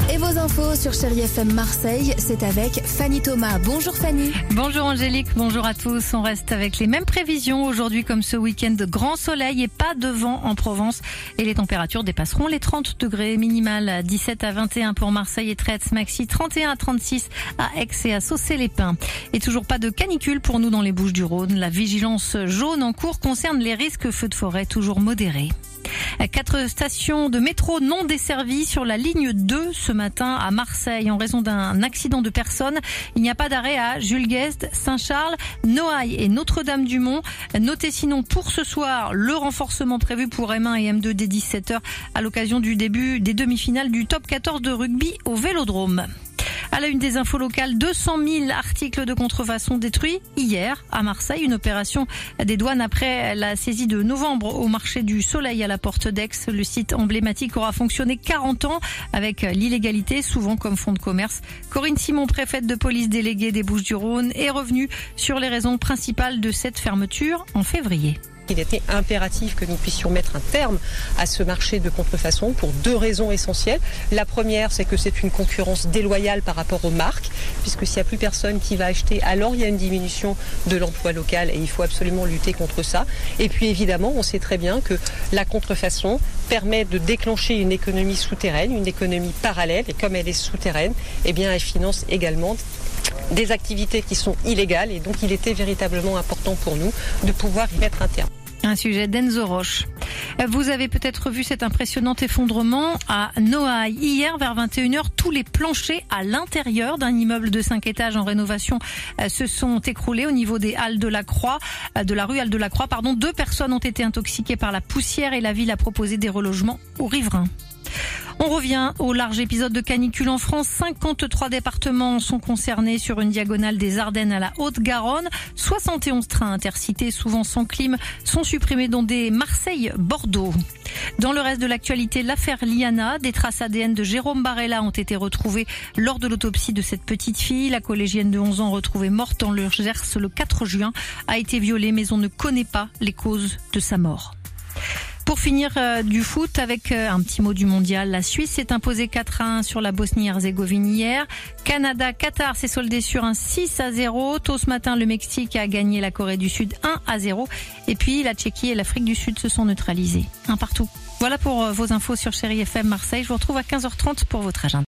Et vos infos sur Chérie FM Marseille, c'est avec Fanny Thomas. Bonjour Fanny. Bonjour Angélique, bonjour à tous. On reste avec les mêmes prévisions aujourd'hui comme ce week-end. Grand soleil et pas de vent en Provence. Et les températures dépasseront les 30 degrés minimales. 17 à 21 pour Marseille et Traits, maxi 31 à 36 à Aix et à Saucé-les-Pins. Et toujours pas de canicule pour nous dans les Bouches-du-Rhône. La vigilance jaune en cours concerne les risques feux de forêt toujours modérés. 4 stations de métro non desservies sur la ligne 2 ce matin à Marseille en raison d'un accident de personnes. Il n'y a pas d'arrêt à Jules Guesde, Saint-Charles, Noailles et Notre-Dame-du-Mont. Notez sinon pour ce soir le renforcement prévu pour M1 et M2 dès 17h à l'occasion du début des demi-finales du top 14 de rugby au Vélodrome. À la une des infos locales, 200 000 articles de contrefaçon détruits hier à Marseille. Une opération des douanes après la saisie de novembre au marché du Soleil à la porte d'Aix. Le site emblématique aura fonctionné 40 ans avec l'illégalité, souvent comme fonds de commerce. Corinne Simon, préfète de police déléguée des Bouches-du-Rhône, est revenue sur les raisons principales de cette fermeture en février. Il était impératif que nous puissions mettre un terme à ce marché de contrefaçon pour 2 raisons essentielles. La première, c'est que c'est une concurrence déloyale par rapport aux marques, puisque s'il n'y a plus personne qui va acheter, alors il y a une diminution de l'emploi local et il faut absolument lutter contre ça. Et puis évidemment, on sait très bien que la contrefaçon permet de déclencher une économie souterraine, une économie parallèle, et comme elle est souterraine, eh bien elle finance également des activités qui sont illégales et donc il était véritablement important pour nous de pouvoir y mettre un terme. Un sujet d'Enzo Roche. Vous avez peut-être vu cet impressionnant effondrement à Noailles. Hier, vers 21h, tous les planchers à l'intérieur d'un immeuble de 5 étages en rénovation se sont écroulés au niveau des Halles de la Croix, de la rue Halles de la Croix. 2 personnes ont été intoxiquées par la poussière et la ville a proposé des relogements aux riverains. On revient au large épisode de canicule en France. 53 départements sont concernés sur une diagonale des Ardennes à la Haute-Garonne. 71 trains intercités, souvent sans clim, sont supprimés dont des Marseille-Bordeaux. Dans le reste de l'actualité, l'affaire Liana, des traces ADN de Jérôme Barella ont été retrouvées lors de l'autopsie de cette petite fille. La collégienne de 11 ans retrouvée morte dans le Gers le 4 juin a été violée, mais on ne connaît pas les causes de sa mort. Pour finir du foot avec un petit mot du mondial, la Suisse s'est imposée 4-1 sur la Bosnie-Herzégovine hier. Canada-Qatar s'est soldé sur un 6-0. Tôt ce matin, le Mexique a gagné la Corée du Sud 1-0. Et puis la Tchéquie et l'Afrique du Sud se sont neutralisés. 1 partout. Voilà pour vos infos sur Chérie FM Marseille. Je vous retrouve à 15h30 pour votre agenda.